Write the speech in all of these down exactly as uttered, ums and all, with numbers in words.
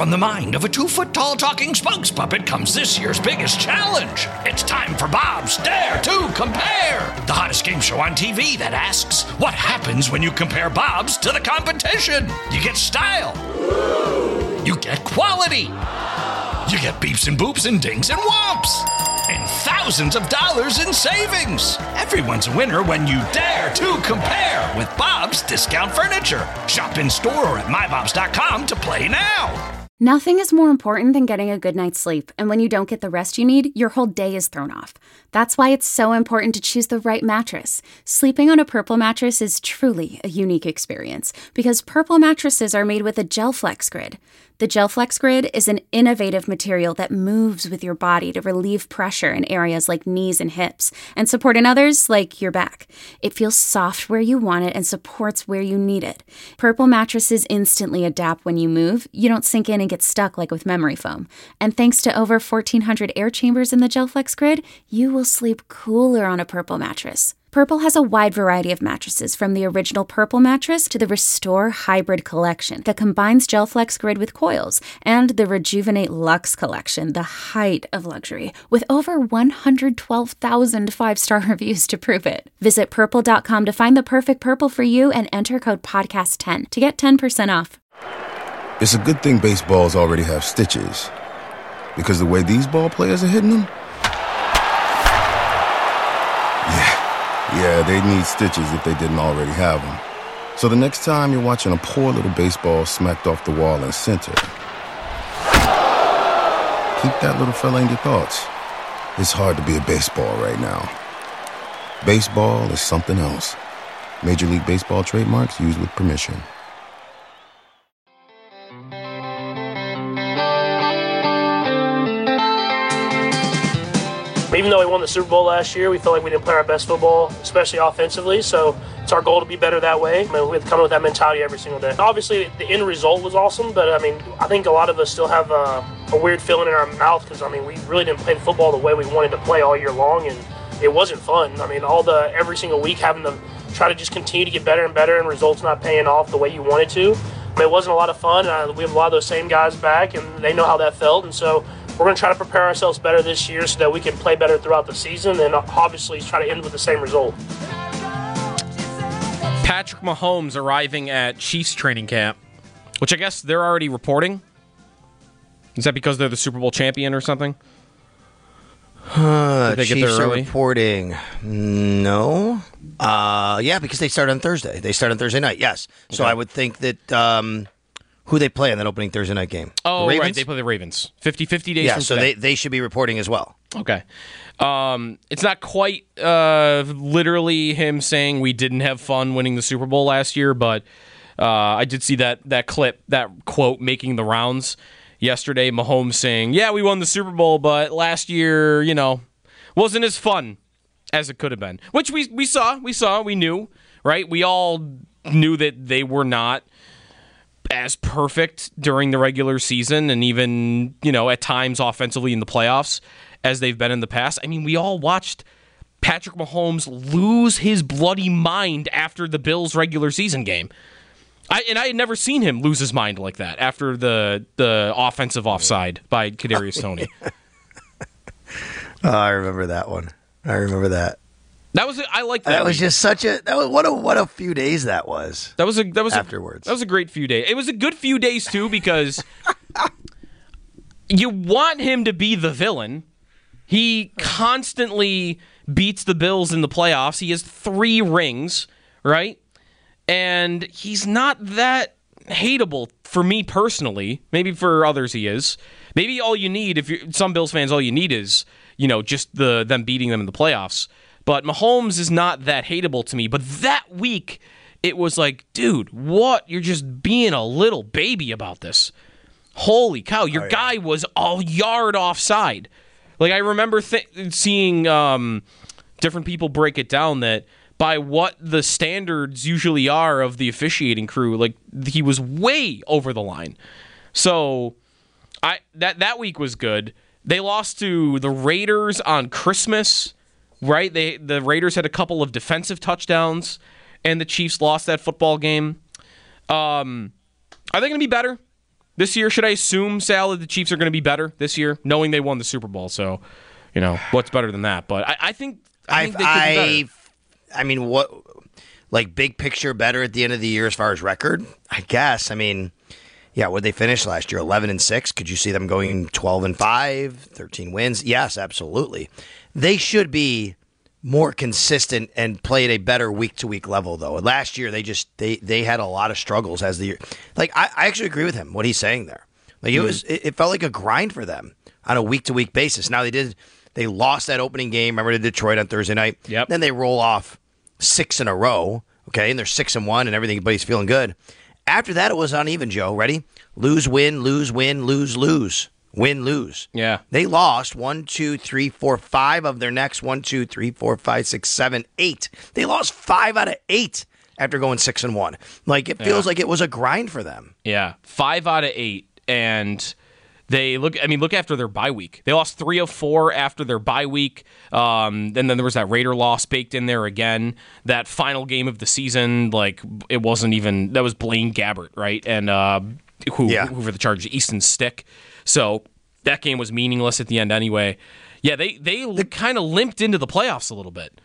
From the mind of a two-foot-tall talking spokes puppet comes this year's biggest challenge. It's time for Bob's Dare to Compare, the hottest game show on T V that asks, what happens when you compare Bobs to the competition? You get style. You get quality. You get beeps and boops and dings and whomps. And thousands of dollars in savings. Everyone's a winner when you dare to compare with Bob's Discount Furniture. Shop in store or at my bobs dot com to play now. Nothing is more important than getting a good night's sleep, and when you don't get the rest you need, your whole day is thrown off. That's why it's so important to choose the right mattress. Sleeping on a Purple mattress is truly a unique experience, because Purple mattresses are made with a GelFlex Grid. The GelFlex Grid is an innovative material that moves with your body to relieve pressure in areas like knees and hips, and support in others like your back. It feels soft where you want it and supports where you need it. Purple mattresses instantly adapt when you move. You don't sink in and get stuck like with memory foam. And thanks to over fourteen hundred air chambers in the GelFlex Grid, you will sleep cooler on a Purple mattress. Purple has a wide variety of mattresses, from the original Purple mattress to the Restore Hybrid collection that combines GelFlex Grid with coils, and the Rejuvenate Luxe collection, the height of luxury, with over one hundred twelve thousand five-star reviews to prove it. Visit purple dot com to find the perfect Purple for you and enter code podcast ten to get ten percent off. It's a good thing baseballs already have stitches, because the way these ball players are hitting them, yeah. Yeah, they need stitches if they didn't already have them. So the next time you're watching a poor little baseball smacked off the wall in center, keep that little fella in your thoughts. It's hard to be a baseball right now. Baseball is something else. Major League Baseball trademarks used with permission. Even though we won the Super Bowl last year, we felt like we didn't play our best football, especially offensively. So it's our goal to be better that way. I mean, we have to come with that mentality every single day. Obviously, the end result was awesome, but I mean, I think a lot of us still have a, a weird feeling in our mouth because I mean, we really didn't play football the way we wanted to play all year long, and it wasn't fun. I mean, all the every single week having to try to just continue to get better and better, and results not paying off the way you wanted to. I mean, it wasn't a lot of fun. Uh, we have a lot of those same guys back, and they know how that felt, and so we're going to try to prepare ourselves better this year so that we can play better throughout the season and obviously try to end with the same result. Patrick Mahomes arriving at Chiefs training camp, which I guess they're already reporting. Is that because they're the Super Bowl champion or something? Uh, Did they Chiefs get there are early? reporting. No. Uh, yeah, because they start on Thursday. They start on Thursday night, yes. So Okay. I would think that... Um, who they play in that opening Thursday night game? Oh, The Ravens? right. They play the Ravens. fifty-fifty days Yeah, from so today. they, they should be reporting as well. Okay. Um, it's not quite uh, literally him saying we didn't have fun winning the Super Bowl last year, but uh, I did see that that clip, that quote making the rounds yesterday. Mahomes saying, yeah, we won the Super Bowl, but last year, you know, wasn't as fun as it could have been. Which we, we saw, we saw, we knew, right? We all knew that they were not as perfect during the regular season and even, you know, at times offensively in the playoffs as they've been in the past. I mean, we all watched Patrick Mahomes lose his bloody mind after the Bills regular season game. I and I had never seen him lose his mind like that after the the offensive offside by Kadarius Toney. Oh, I remember that one. I remember that. That was I like that. That was week. just such a that was, what a what a few days that was. That was a that was afterwards. A, that was a great few days. It was a good few days too because you want him to be the villain. He constantly beats the Bills in the playoffs. He has three rings, right? And he's not that hateable for me personally. Maybe for others he is. Maybe all you need, if you're some Bills fans, all you need is, you know, just the them beating them in the playoffs. But Mahomes is not that hateable to me. But that week, it was like, dude, what? You're just being a little baby about this. Holy cow, your oh, yeah. guy was a yard offside. Like, I remember th- seeing um, different people break it down that by what the standards usually are of the officiating crew, like, he was way over the line. So, I that, that week was good. They lost to the Raiders on Christmas. Right, they the Raiders had a couple of defensive touchdowns, and the Chiefs lost that football game. Um, are they going to be better? this year? Should I assume, Sal, that the Chiefs are going to be better this year, knowing they won the Super Bowl? So, you know, what's better than that? But I, I think I think they could I, be better. I mean, what, like, big picture better at the end of the year as far as record? I guess. I mean, yeah, what did they finish last year? eleven and six? Could you see them going twelve and five, thirteen wins? Yes, absolutely. They should be more consistent and play at a better week-to-week level, though. Last year, they just they they had a lot of struggles as the year. Like, I, I actually agree with him, what he's saying there. Like, it Mm-hmm. was it, it felt like a grind for them on a week-to-week basis. Now, they did they lost that opening game. Remember to Detroit on Thursday night? Yep. Then they roll off six in a row, okay, and they're six and one, and everything, everybody's feeling good. After that, it was uneven, Joe. Ready? Lose, win, lose, win, lose, lose. Win, lose. Yeah. They lost one, two, three, four, five of their next one, two, three, four, five, six, seven, eight. They lost five out of eight after going six and one. Like, it feels Yeah. like it was a grind for them. Yeah, five out of eight, and they look. I mean, look after their bye week. They lost three of four after their bye week. Um, and then there was that Raider loss baked in there again. That final game of the season, like it wasn't even. That was Blaine Gabbert, right? And uh, who, Yeah. who for the Chargers? Easton Stick. So that game was meaningless at the end anyway. Yeah, they they kind of limped into the playoffs a little bit.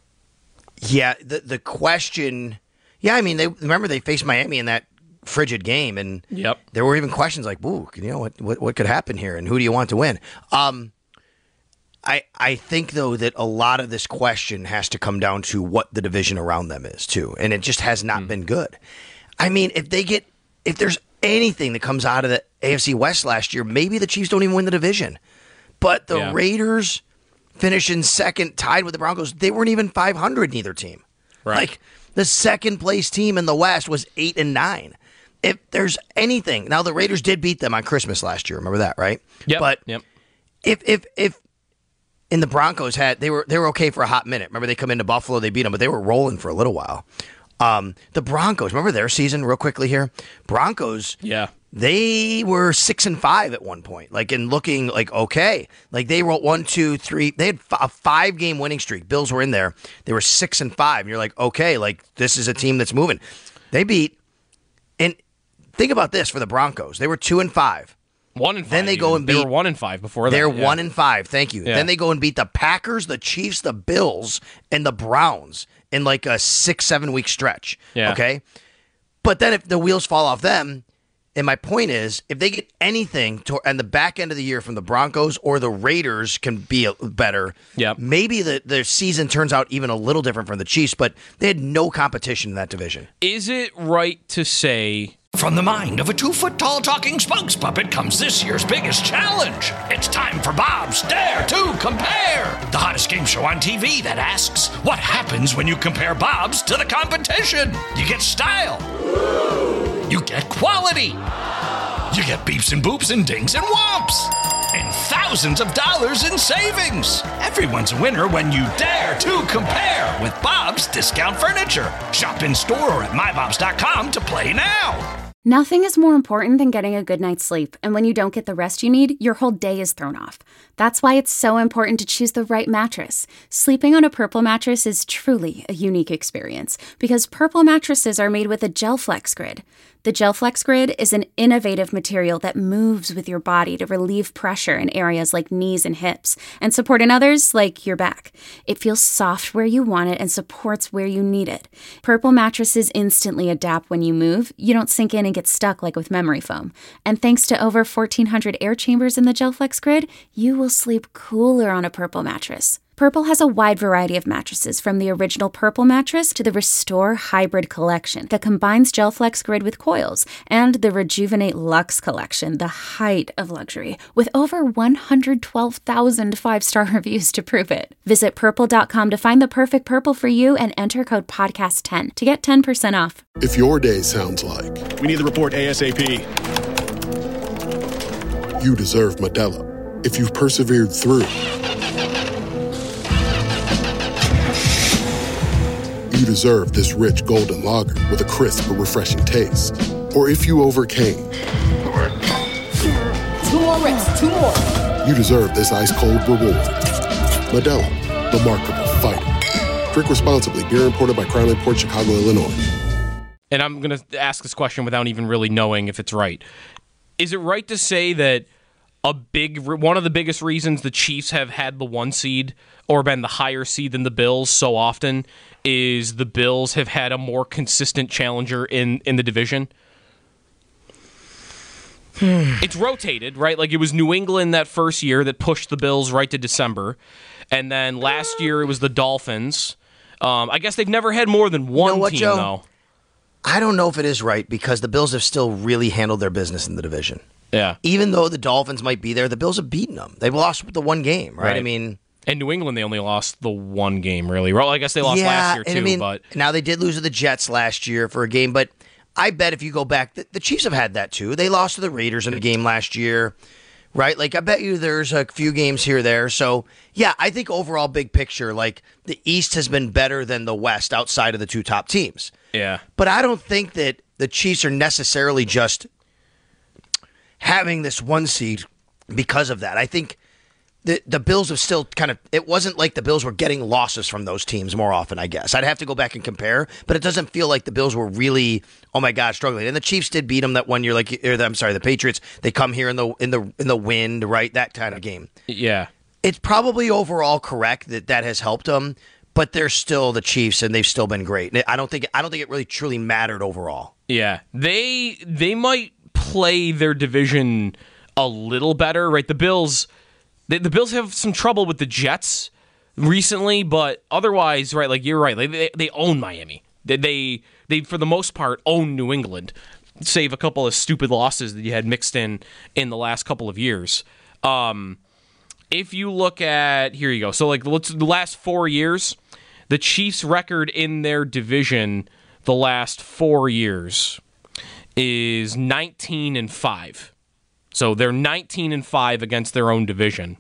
Yeah, the the question. Yeah, I mean, they remember they faced Miami in that frigid game, and Yep. there were even questions like, "Ooh, you know what, what what could happen here, and who do you want to win?" Um, I I think though that a lot of this question has to come down to what the division around them is too, and it just has not been good. I mean, if they get if there's anything that comes out of the A F C West last year, maybe the Chiefs don't even win the division, but the Yeah. Raiders finishing second, tied with the Broncos, they weren't even five hundred. Neither team, Right. like the second place team in the West was eight and nine. If there's anything, now the Raiders did beat them on Christmas last year. Remember that, right? Yep. But yep. if if if and the Broncos had they were they were okay for a hot minute. Remember they come into Buffalo, they beat them, but they were rolling for a little while. Um, the Broncos, remember their season real quickly here? Broncos, Yeah. they were six and five at one point, like in looking like okay, like they wrote one, two, three. They had a five game winning streak. Bills were in there. They were six and five. And you're like, okay, like this is a team that's moving. They beat, and think about this for the Broncos. They were two and five. One and five. Then they go even. and They beat- were one and five before that. They're yeah. one and five. Thank you. Yeah. Then they go and beat the Packers, the Chiefs, the Bills, and the Browns in like a six, seven week stretch. Yeah. Okay. But then if the wheels fall off them, and my point is, if they get anything to, and the back end of the year from the Broncos or the Raiders can be a, better, Yep. maybe the, their season turns out even a little different from the Chiefs, but they had no competition in that division. Is it right to say From the mind of a two-foot-tall talking spokes puppet comes this year's biggest challenge. It's time for Bob's Dare to Compare, the hottest game show on T V that asks, what happens when you compare Bob's to the competition? You get style. You get quality. You get beeps and boops and dings and whomps. And thousands of dollars in savings. Everyone's a winner when you dare to compare with Bob's Discount Furniture. Shop in store or at my bobs dot com to play now. Nothing is more important than getting a good night's sleep, and when you don't get the rest you need, your whole day is thrown off. That's why it's so important to choose the right mattress. Sleeping on a Purple mattress is truly a unique experience, because Purple mattresses are made with a GelFlex Grid. The GelFlex Grid is an innovative material that moves with your body to relieve pressure in areas like knees and hips, and support in others like your back. It feels soft where you want it and supports where you need it. Purple mattresses instantly adapt when you move. You don't sink in and get stuck like with memory foam. And thanks to over fourteen hundred air chambers in the GelFlex Grid, you will sleep cooler on a Purple mattress. Purple has a wide variety of mattresses, from the original Purple mattress to the Restore Hybrid collection that combines GelFlex Grid with coils, and the Rejuvenate Luxe collection, the height of luxury, with over one hundred twelve thousand five-star reviews to prove it. Visit purple dot com to find the perfect Purple for you and enter code podcast ten to get ten percent off. If your day sounds like We need the report ASAP. you deserve Modelo. If you've persevered through, you deserve this rich golden lager with a crisp but refreshing taste. Or if you overcame, Two more reps, two more. you deserve this ice-cold reward. Modelo, the Markable Fighter. Drink responsibly. Beer imported by Crown Port Chicago, Illinois. and I'm going to ask this question without even really knowing if it's right. is it right to say that a big one of the biggest reasons the Chiefs have had the one seed or been the higher seed than the Bills so often is the Bills have had a more consistent challenger in, in the division? It's rotated, right? Like it was New England that first year that pushed the Bills right to December. And then last year it was the Dolphins. Um, I guess they've never had more than one you know what, team, Joe? though. I don't know if it is right because the Bills have still really handled their business in the division. Yeah. Even though the Dolphins might be there, the Bills have beaten them. They've lost the one game, right? Right. I mean... And New England, they only lost the one game, really. Well, I guess they lost yeah, last year, and too. I mean, but now they did lose to the Jets last year for a game, but I bet if you go back, the, the Chiefs have had that, too. They lost to the Raiders in a game last year, right? Like, I bet you there's a few games here or there. So, yeah, I think overall, big picture, like, the East has been better than the West outside of the two top teams. yeah. But I don't think that the Chiefs are necessarily just having this one seed because of that. I think the the Bills have still kind of, it wasn't like the Bills were getting losses from those teams more often, I guess. I'd have to go back and compare, but it doesn't feel like the Bills were really, oh my God, struggling. And the Chiefs did beat them that one year, like, or the, I'm sorry, the Patriots, they come here in the in the in the wind, right? That kind of game. Yeah. It's probably overall correct that that has helped them, but they're still the Chiefs and they've still been great. I don't think I don't think it really truly mattered overall. Yeah. They they might play their division a little better, right? The Bills, they, the Bills have some trouble with the Jets recently, but otherwise, right, like you're right, like they, they own Miami. They, they, they, for the most part, own New England, save a couple of stupid losses that you had mixed in in the last couple of years. Um, if you look at, here you go, so like let's, the last four years, the Chiefs' record in their division the last four years is nineteen and five. So they're nineteen and five against their own division.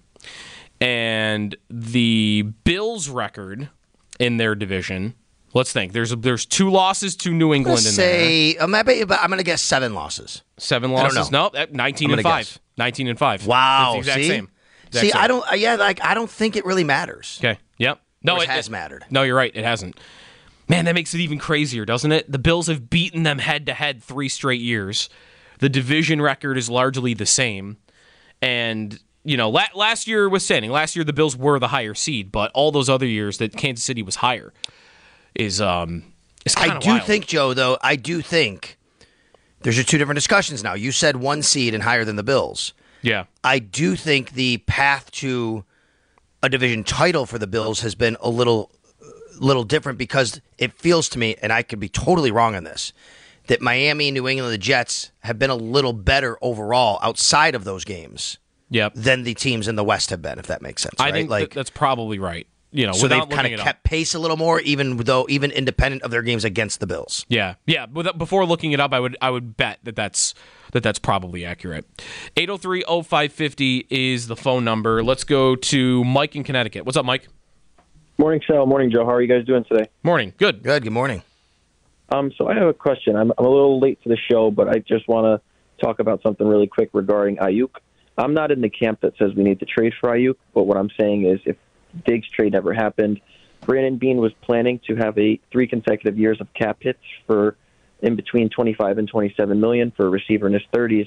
And the Bills' record in their division, let's think. There's there's two losses to New England in say, there. I'm I'm going to guess seven losses. Seven I don't losses? know. No, nineteen I'm and gonna five. guess. nineteen and five. Wow. That's the exact see? same. Exact see, same. I don't yeah, like I don't think it really matters. Okay. Yep. No, Or it it has it- mattered. No, you're right. It hasn't. Man, that makes it even crazier, doesn't it? The Bills have beaten them head-to-head three straight years. The division record is largely the same. And, you know, la- last year was standing. Last year the Bills were the higher seed, but all those other years that Kansas City was higher is um is kind I of do wild. think, Joe, though, I do think there's just two different discussions now. You said one seed and higher than the Bills. Yeah. I do think the path to a division title for the Bills has been a little little different because it feels to me, and I could be totally wrong on this, that Miami, New England, and the Jets have been a little better overall outside of those games Yep. than the teams in the West have been, if that makes sense. I right? think like that that's probably right. You know, so without they've kind looking of it up. kept pace a little more, even though even independent of their games against the Bills. Yeah, yeah. Without, before looking it up, I would I would bet that that's that that's probably accurate. eight oh three oh five five oh is the phone number. Let's go to Mike in Connecticut. What's up, Mike? Morning, Sal. Morning, Joe. How are you guys doing today? Morning. Good. Good. Good morning. Um, so I have a question. I'm, I'm a little late to the show, but I just want to talk about something really quick regarding Ayuk. I'm not in the camp that says we need to trade for Ayuk, but what I'm saying is if Diggs trade never happened, Brandon Beane was planning to have a three consecutive years of cap hits for in between twenty-five and twenty-seven million for a receiver in his thirties.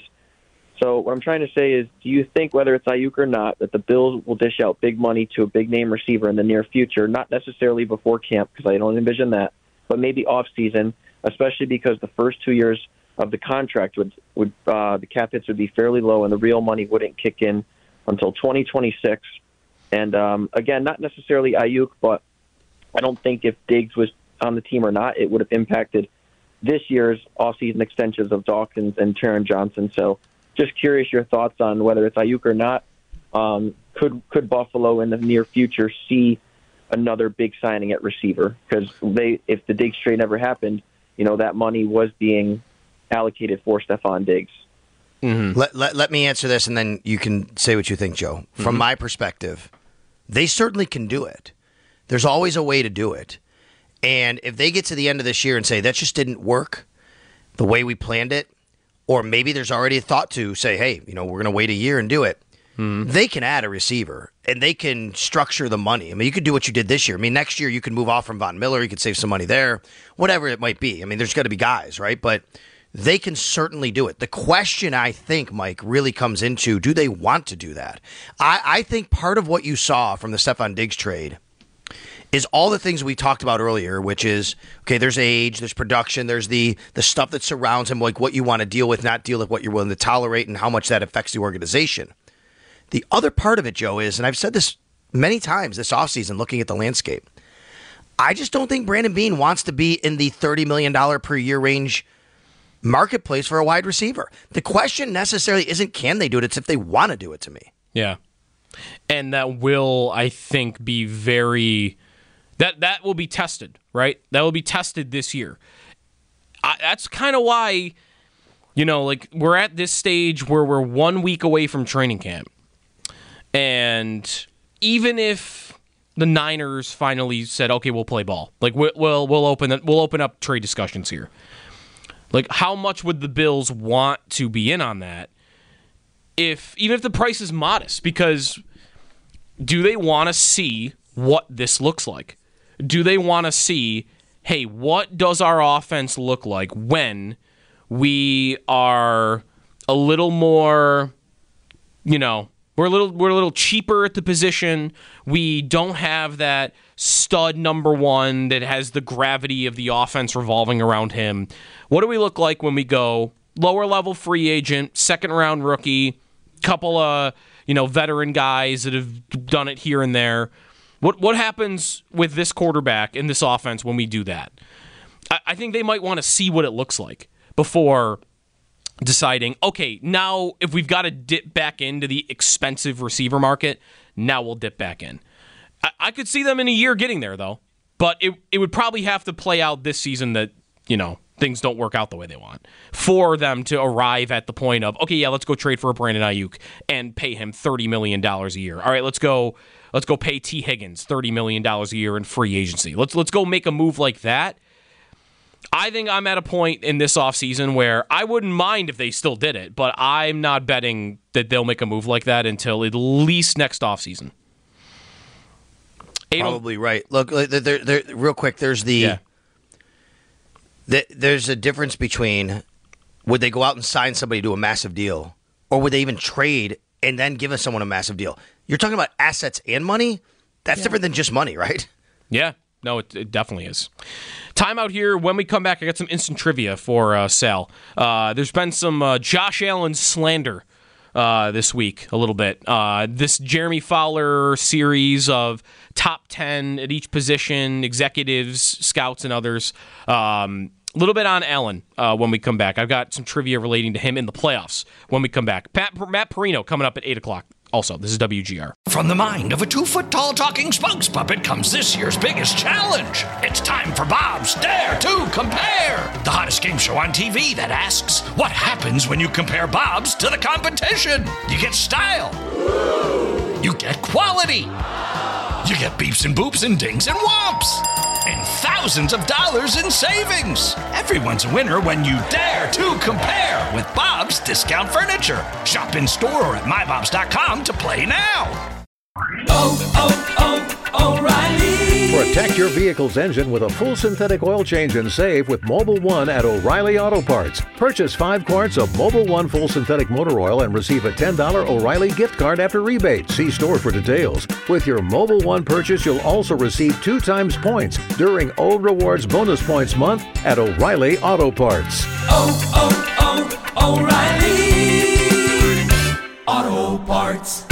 So what I'm trying to say is, do you think, whether it's Ayuk or not, that the Bills will dish out big money to a big-name receiver in the near future, not necessarily before camp, because I don't envision that, but maybe off-season, especially because the first two years of the contract, would, would uh, the cap hits would be fairly low and the real money wouldn't kick in until twenty twenty-six. And, um, again, not necessarily Ayuk, but I don't think if Diggs was on the team or not, it would have impacted this year's off-season extensions of Dawkins and Taron Johnson. So just curious your thoughts on whether it's Ayuk or not. Um, could could Buffalo in the near future see another big signing at receiver? Because they, if the Diggs trade never happened, you know, that money was being allocated for Stephon Diggs. Mm-hmm. Let, let let me answer this, and then you can say what you think, Joe. From Mm-hmm. my perspective, they certainly can do it. There's always a way to do it. And if they get to the end of this year and say, that just didn't work the way we planned it, or maybe there's already a thought to say, hey, you know, we're going to wait a year and do it, mm-hmm. they can add a receiver, and they can structure the money. I mean, you could do what you did this year. I mean, next year you can move off from Von Miller. You could save some money there, whatever it might be. I mean, there's got to be guys, right? But they can certainly do it. The question, I think, Mike, really comes into, do they want to do that? I, I think part of what you saw from the Stefon Diggs trade is all the things we talked about earlier, which is, okay, there's age, there's production, there's the the stuff that surrounds him, like what you want to deal with, not deal with what you're willing to tolerate, and how much that affects the organization. The other part of it, Joe, is, and I've said this many times this offseason looking at the landscape, I just don't think Brandon Beane wants to be in the thirty million dollars per year range marketplace for a wide receiver. The question necessarily isn't can they do it, it's if they want to do it to me. Yeah. And that will, I think, be very... That that will be tested, right? That will be tested this year. I, that's kind of why, you know, like we're at this stage where we're one week away from training camp. And even if the Niners finally said, okay, we'll play ball, like we'll we'll, we'll open we'll open up trade discussions here. Like, how much would the Bills want to be in on that? If even if the price is modest, because do they want to see what this looks like? Do they want to see, hey, what does our offense look like when we are a little more, you know, we're a little we're a little cheaper at the position. We don't have that stud number one that has the gravity of the offense revolving around him. What do we look like when we go lower level free agent, second round rookie, couple of, you know, veteran guys that have done it here and there? What what happens with this quarterback in this offense when we do that? I, I think they might want to see what it looks like before deciding, okay, now if we've got to dip back into the expensive receiver market, now we'll dip back in. I, I could see them in a year getting there, though, but it it would probably have to play out this season that, you know, things don't work out the way they want for them to arrive at the point of, okay, yeah, let's go trade for a Brandon Ayuk and pay him thirty million dollars a year. All right, let's go let's go pay T. Higgins thirty million dollars a year in free agency. Let's let's go make a move like that. I think I'm at a point in this offseason where I wouldn't mind if they still did it, but I'm not betting that they'll make a move like that until at least next offseason. Probably right. Look, there, there, real quick, there's the, yeah. the there's a difference between would they go out and sign somebody to a massive deal, or would they even trade and then give us someone a massive deal? You're talking about assets and money? That's yeah. different than just money, right? Yeah. No, it, it definitely is. Time out here. When we come back, I got some instant trivia for uh, Sal. Uh, there's been some uh, Josh Allen slander uh, this week, a little bit. Uh, this Jeremy Fowler series of top ten at each position, executives, scouts, and others. Um, a little bit on Allen uh, when we come back. I've got some trivia relating to him in the playoffs when we come back. Pat, Matt Perino coming up at eight o'clock. Also, this is W G R. From the mind of a two-foot-tall talking spokes puppet comes this year's biggest challenge. It's time for Bob's Dare to Compare, the hottest game show on T V that asks, what happens when you compare Bob's to the competition? You get style. You get quality. You get beeps and boops and dings and whomps. And thousands of dollars in savings. Everyone's a winner when you dare to compare with Bob's Discount Furniture. Shop in store or at my bobs dot com to play now. Oh, oh, oh, O'Reilly. Protect your vehicle's engine with a full synthetic oil change and save with Mobil one at O'Reilly Auto Parts. Purchase five quarts of Mobil one full synthetic motor oil and receive a ten dollars O'Reilly gift card after rebate. See store for details. With your Mobil one purchase, you'll also receive two times points during O Rewards Bonus Points Month at O'Reilly Auto Parts. Oh, oh, oh, O'Reilly Auto Parts.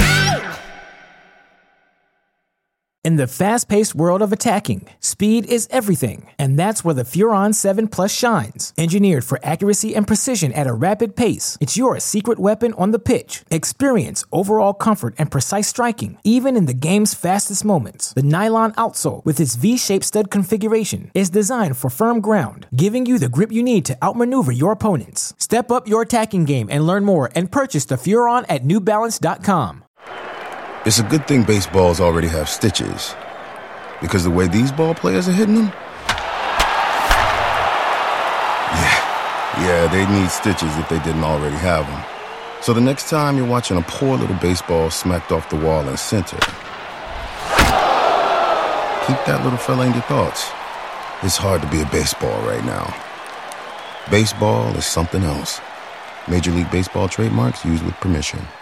In the fast-paced world of attacking, speed is everything, and that's where the Furon seven Plus shines. Engineered for accuracy and precision at a rapid pace, it's your secret weapon on the pitch. Experience overall comfort and precise striking, even in the game's fastest moments. The nylon outsole, with its V-shaped stud configuration, is designed for firm ground, giving you the grip you need to outmaneuver your opponents. Step up your attacking game and learn more and purchase the Furon at new balance dot com. It's a good thing baseballs already have stitches, because the way these ball players are hitting them, yeah, yeah, they need stitches if they didn't already have them. So the next time you're watching a poor little baseball smacked off the wall in center, keep that little fella in your thoughts. It's hard to be a baseball right now. Baseball is something else. Major League Baseball trademarks used with permission.